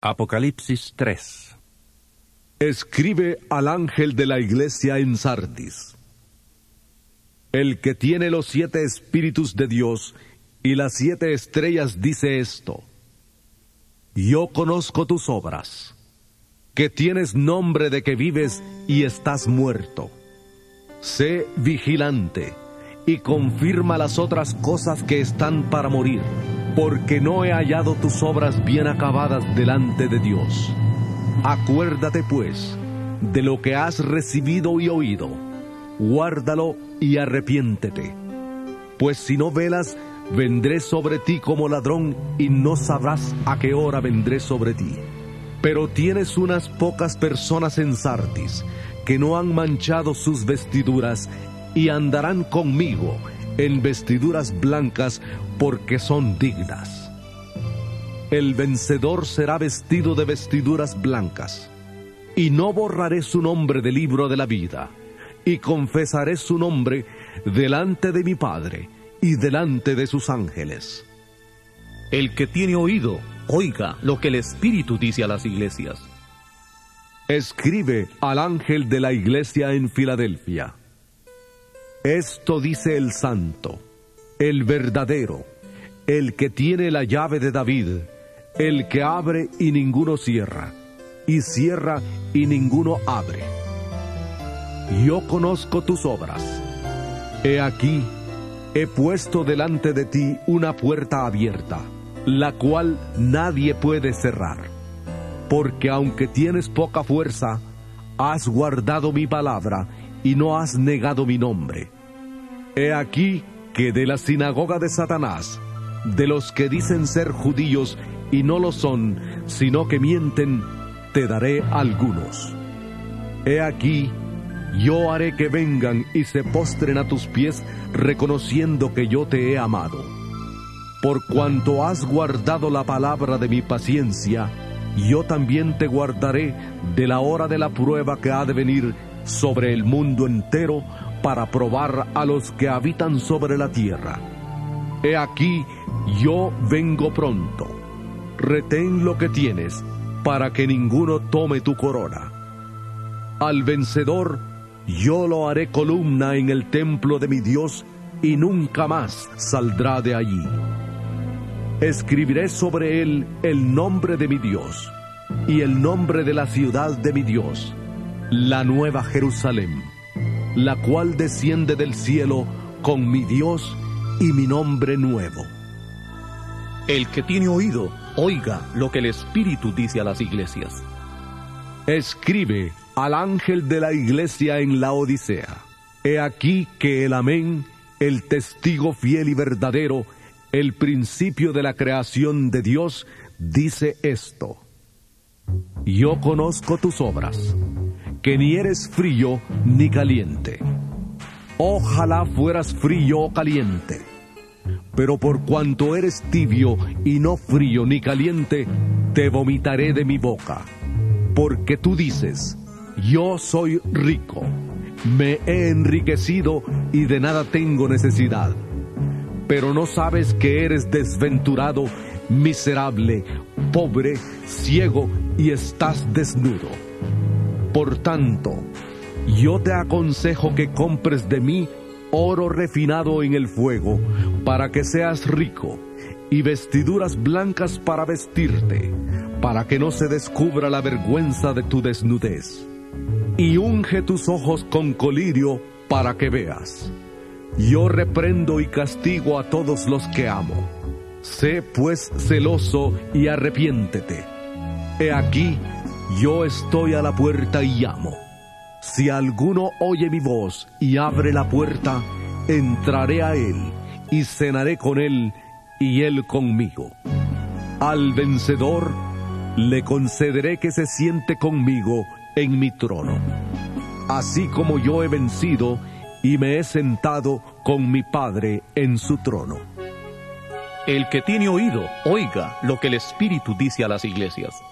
Apocalipsis 3. Escribe al ángel de la iglesia en Sardis: el que tiene los 7 espíritus de Dios y las 7 estrellas dice esto: yo conozco tus obras, que tienes nombre de que vives y estás muerto. Sé vigilante y confirma las otras cosas que están para morir, porque no he hallado tus obras bien acabadas delante de Dios. Acuérdate pues de lo que has recibido y oído, guárdalo y arrepiéntete. Pues si no velas, vendré sobre ti como ladrón y no sabrás a qué hora vendré sobre ti. Pero tienes unas pocas personas en Sardis que no han manchado sus vestiduras y andarán conmigo en vestiduras blancas, porque son dignas. El vencedor será vestido de vestiduras blancas, y no borraré su nombre del libro de la vida, y confesaré su nombre delante de mi Padre y delante de sus ángeles. El que tiene oído, oiga lo que el Espíritu dice a las iglesias. Escribe al ángel de la iglesia en Filadelfia: esto dice el Santo, el verdadero, el que tiene la llave de David, el que abre y ninguno cierra, y cierra y ninguno abre. Yo conozco tus obras. He aquí, he puesto delante de ti una puerta abierta, la cual nadie puede cerrar. Porque aunque tienes poca fuerza, has guardado mi palabra y no has negado mi nombre. He aquí que de la sinagoga de Satanás, de los que dicen ser judíos y no lo son, sino que mienten, te daré algunos. He aquí, yo haré que vengan y se postren a tus pies, reconociendo que yo te he amado. Por cuanto has guardado la palabra de mi paciencia, yo también te guardaré de la hora de la prueba que ha de venir sobre el mundo entero, para probar a los que habitan sobre la tierra. He aquí, yo vengo pronto. Retén lo que tienes, para que ninguno tome tu corona. Al vencedor, yo lo haré columna en el templo de mi Dios, y nunca más saldrá de allí. Escribiré sobre él el nombre de mi Dios, y el nombre de la ciudad de mi Dios, la nueva Jerusalén, la cual desciende del cielo con mi Dios y mi nombre nuevo. El que tiene oído, oiga lo que el Espíritu dice a las iglesias. Escribe al ángel de la iglesia en Laodicea: he aquí que el Amén, el testigo fiel y verdadero, el principio de la creación de Dios, dice esto: yo conozco tus obras, que ni eres frío ni caliente. Ojalá fueras frío o caliente. Pero por cuanto eres tibio y no frío ni caliente, te vomitaré de mi boca. Porque tú dices: yo soy rico, me he enriquecido y de nada tengo necesidad. Pero no sabes que eres desventurado, miserable, pobre, ciego y estás desnudo. Por tanto, yo te aconsejo que compres de mí oro refinado en el fuego, para que seas rico, y vestiduras blancas para vestirte, para que no se descubra la vergüenza de tu desnudez. Y unge tus ojos con colirio para que veas. Yo reprendo y castigo a todos los que amo. Sé pues celoso y arrepiéntete. He aquí, yo estoy a la puerta y llamo. Si alguno oye mi voz y abre la puerta, entraré a él y cenaré con él y él conmigo. Al vencedor le concederé que se siente conmigo en mi trono, así como yo he vencido y me he sentado con mi Padre en su trono. El que tiene oído, oiga lo que el Espíritu dice a las iglesias.